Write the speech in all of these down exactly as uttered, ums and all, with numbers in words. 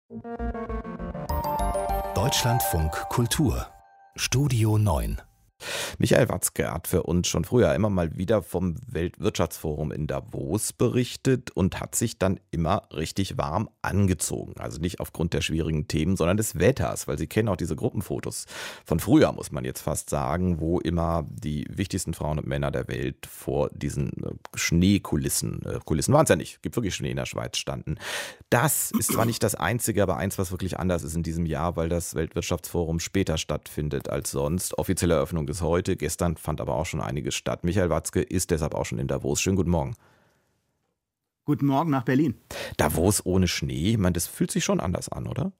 Deutschlandfunk Kultur Studio neun. Michael Watzke hat für uns schon früher immer mal wieder vom Weltwirtschaftsforum in Davos berichtet und hat sich dann immer richtig warm angezogen. Also nicht aufgrund der schwierigen Themen, sondern des Wetters, weil Sie kennen auch diese Gruppenfotos von früher, muss man jetzt fast sagen, wo immer die wichtigsten Frauen und Männer der Welt vor diesen Schneekulissen, äh, Kulissen waren es ja nicht, gibt wirklich Schnee in der Schweiz, standen. Das ist zwar nicht das Einzige, aber eins, was wirklich anders ist in diesem Jahr, weil das Weltwirtschaftsforum später stattfindet als sonst. Offizielle Eröffnung ist heute, gestern fand aber auch schon einiges statt. Michael Watzke ist deshalb auch schon in Davos. Schönen guten Morgen. Guten Morgen nach Berlin. Davos ohne Schnee, ich meine, das fühlt sich schon anders an, oder?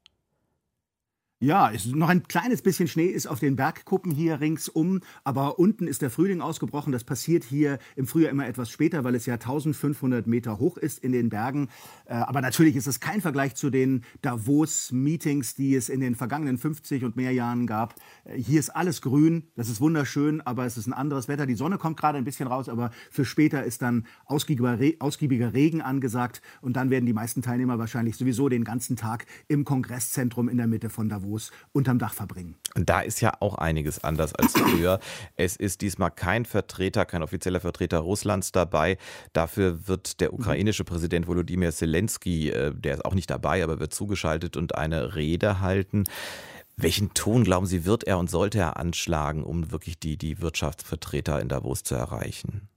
Ja, es ist noch ein kleines bisschen Schnee ist auf den Bergkuppen hier ringsum, aber unten ist der Frühling ausgebrochen. Das passiert hier im Frühjahr immer etwas später, weil es ja eintausendfünfhundert Meter hoch ist in den Bergen. Aber natürlich ist es kein Vergleich zu den Davos-Meetings, die es in den vergangenen fünfzig und mehr Jahren gab. Hier ist alles grün, das ist wunderschön, aber es ist ein anderes Wetter. Die Sonne kommt gerade ein bisschen raus, aber für später ist dann ausgiebiger, Re- ausgiebiger Regen angesagt. Und dann werden die meisten Teilnehmer wahrscheinlich sowieso den ganzen Tag im Kongresszentrum in der Mitte von Davos unterm Dach verbringen. Und da ist ja auch einiges anders als früher. Es ist diesmal kein Vertreter, kein offizieller Vertreter Russlands dabei. Dafür wird der ukrainische Präsident Volodymyr Zelensky, der ist auch nicht dabei, aber wird zugeschaltet und eine Rede halten. Welchen Ton, glauben Sie, wird er und sollte er anschlagen, um wirklich die, die Wirtschaftsvertreter in Davos zu erreichen?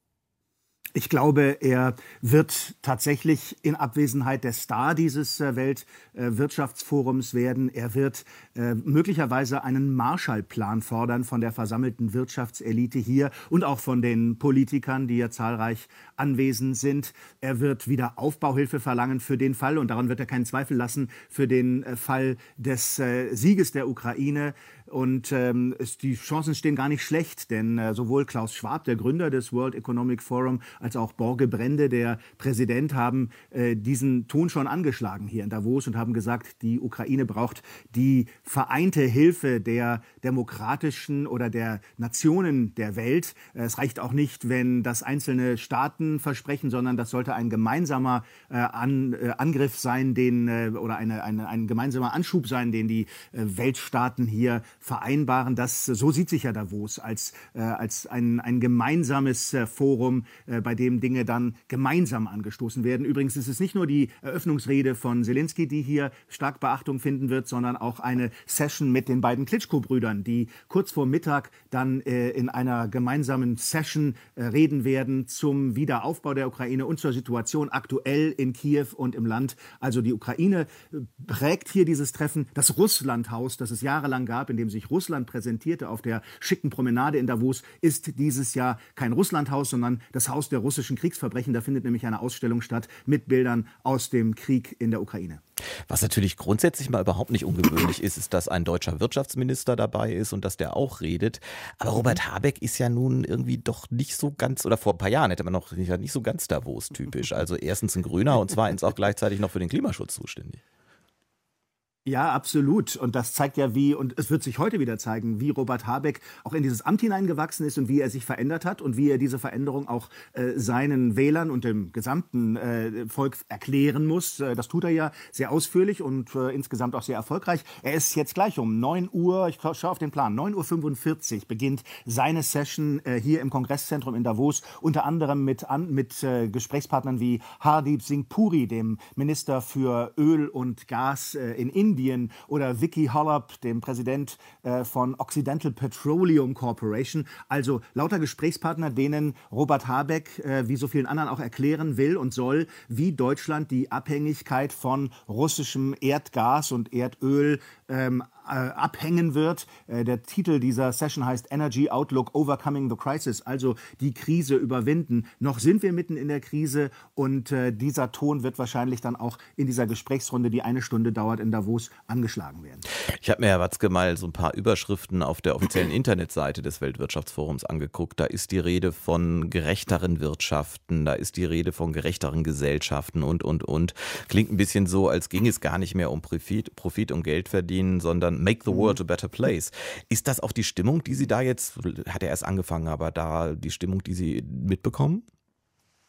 Ich glaube, er wird tatsächlich in Abwesenheit der Star dieses äh, Weltwirtschaftsforums äh, werden. Er wird äh, möglicherweise einen Marshallplan fordern von der versammelten Wirtschaftselite hier und auch von den Politikern, die ja zahlreich anwesend sind. Er wird wieder Aufbauhilfe verlangen für den Fall, und daran wird er keinen Zweifel lassen, für den äh, Fall des äh, Sieges der Ukraine. Und ähm, es, die Chancen stehen gar nicht schlecht, denn äh, sowohl Klaus Schwab, der Gründer des World Economic Forum, als auch Borge Brende, der Präsident, haben äh, diesen Ton schon angeschlagen hier in Davos und haben gesagt, die Ukraine braucht die vereinte Hilfe der demokratischen oder der Nationen der Welt. Äh, es reicht auch nicht, wenn das einzelne Staaten versprechen, sondern das sollte ein gemeinsamer äh, An, äh, Angriff sein, den äh, oder eine, eine, ein gemeinsamer Anschub sein, den die äh, Weltstaaten hier vereinbaren. Das, so sieht sich ja Davos als, äh, als ein, ein gemeinsames äh, Forum, äh, bei dem Dinge dann gemeinsam angestoßen werden. Übrigens ist es nicht nur die Eröffnungsrede von Zelensky, die hier stark Beachtung finden wird, sondern auch eine Session mit den beiden Klitschko-Brüdern, die kurz vor Mittag dann äh, in einer gemeinsamen Session äh, reden werden zum Wiederaufbau der Ukraine und zur Situation aktuell in Kiew und im Land. Also die Ukraine äh, prägt hier dieses Treffen. Das Russlandhaus, das es jahrelang gab, in dem sich Russland präsentierte auf der schicken Promenade in Davos, ist dieses Jahr kein Russlandhaus, sondern das Haus der russischen Kriegsverbrechen. Da findet nämlich eine Ausstellung statt mit Bildern aus dem Krieg in der Ukraine. Was natürlich grundsätzlich mal überhaupt nicht ungewöhnlich ist, ist, dass ein deutscher Wirtschaftsminister dabei ist und dass der auch redet. Aber Robert Habeck ist ja nun irgendwie doch nicht so ganz, oder vor ein paar Jahren hätte man noch nicht, nicht so ganz Davos-typisch. Also erstens ein Grüner und zweitens auch gleichzeitig noch für den Klimaschutz zuständig. Ja, absolut. Und das zeigt ja, wie, und es wird sich heute wieder zeigen, wie Robert Habeck auch in dieses Amt hineingewachsen ist und wie er sich verändert hat und wie er diese Veränderung auch äh, seinen Wählern und dem gesamten äh, Volk erklären muss. Äh, das tut er ja sehr ausführlich und äh, insgesamt auch sehr erfolgreich. Er ist jetzt gleich um neun Uhr, ich schaue auf den Plan, neun Uhr fünfundvierzig beginnt seine Session äh, hier im Kongresszentrum in Davos, unter anderem mit, an, mit äh, Gesprächspartnern wie Hardeep Singh Puri, dem Minister für Öl und Gas äh, in Indien, oder Vicky Hollop, dem Präsident äh, von Occidental Petroleum Corporation. Also lauter Gesprächspartner, denen Robert Habeck, äh, wie so vielen anderen auch erklären will und soll, wie Deutschland die Abhängigkeit von russischem Erdgas und Erdöl ähm, äh, abhängen wird. Äh, der Titel dieser Session heißt Energy Outlook Overcoming the Crisis, also die Krise überwinden. Noch sind wir mitten in der Krise und äh, dieser Ton wird wahrscheinlich dann auch in dieser Gesprächsrunde, die eine Stunde dauert in Davos, angeschlagen werden. Ich habe mir, Herr Watzke, mal so ein paar Überschriften auf der offiziellen Internetseite des Weltwirtschaftsforums angeguckt. Da ist die Rede von gerechteren Wirtschaften, da ist die Rede von gerechteren Gesellschaften und, und, und. Klingt ein bisschen so, als ging es gar nicht mehr um Profit, Profit und Geld verdienen, sondern make the world a better place. Ist das auch die Stimmung, die Sie da jetzt, hat er erst angefangen, aber da die Stimmung, die Sie mitbekommen?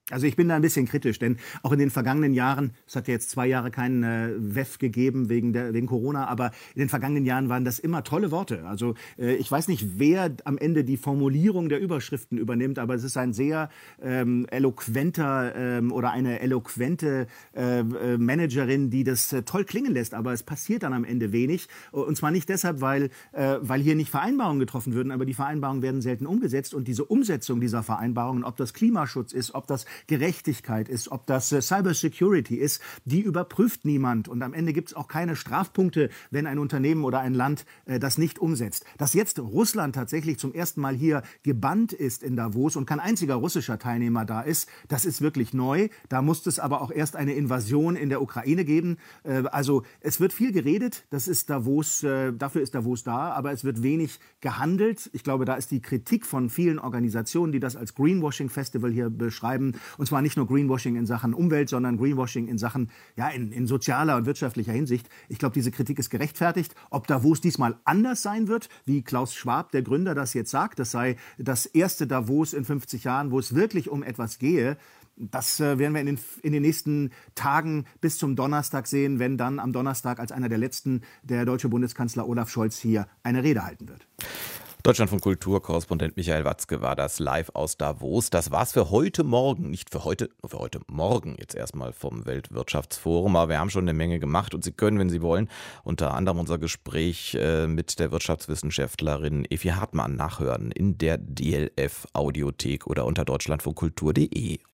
Also ich bin da ein bisschen kritisch, denn auch in den vergangenen Jahren, es hat ja jetzt zwei Jahre keinen äh, W E F gegeben wegen, der, wegen Corona, aber in den vergangenen Jahren waren das immer tolle Worte. Also äh, ich weiß nicht, wer am Ende die Formulierung der Überschriften übernimmt, aber es ist ein sehr ähm, eloquenter ähm, oder eine eloquente äh, Managerin, die das äh, toll klingen lässt, aber es passiert dann am Ende wenig. Und zwar nicht deshalb, weil, äh, weil hier nicht Vereinbarungen getroffen würden, aber die Vereinbarungen werden selten umgesetzt und diese Umsetzung dieser Vereinbarungen, ob das Klimaschutz ist, ob das Gerechtigkeit ist, ob das äh, Cybersecurity ist, die überprüft niemand. Und am Ende gibt es auch keine Strafpunkte, wenn ein Unternehmen oder ein Land äh, das nicht umsetzt. Dass jetzt Russland tatsächlich zum ersten Mal hier gebannt ist in Davos und kein einziger russischer Teilnehmer da ist, das ist wirklich neu. Da muss es aber auch erst eine Invasion in der Ukraine geben. Äh, also es wird viel geredet, das ist Davos, äh, dafür ist Davos da, aber es wird wenig gehandelt. Ich glaube, da ist die Kritik von vielen Organisationen, die das als Greenwashing Festival hier beschreiben, und zwar nicht nur Greenwashing in Sachen Umwelt, sondern Greenwashing in Sachen, ja, in, in sozialer und wirtschaftlicher Hinsicht. Ich glaube, diese Kritik ist gerechtfertigt. Ob Davos diesmal anders sein wird, wie Klaus Schwab, der Gründer, das jetzt sagt, das sei das erste Davos in fünfzig Jahren, wo es wirklich um etwas gehe, das äh, werden wir in den, in den nächsten Tagen bis zum Donnerstag sehen, wenn dann am Donnerstag als einer der letzten der deutsche Bundeskanzler Olaf Scholz hier eine Rede halten wird. Deutschlandfunk Kulturkorrespondent Michael Watzke war das live aus Davos. Das war's für heute Morgen, nicht für heute, nur für heute Morgen jetzt erstmal vom Weltwirtschaftsforum. Aber wir haben schon eine Menge gemacht und Sie können, wenn Sie wollen, unter anderem unser Gespräch äh, mit der Wirtschaftswissenschaftlerin Effi Hartmann nachhören in der D L F Audiothek oder unter deutschlandfunkkultur punkt de.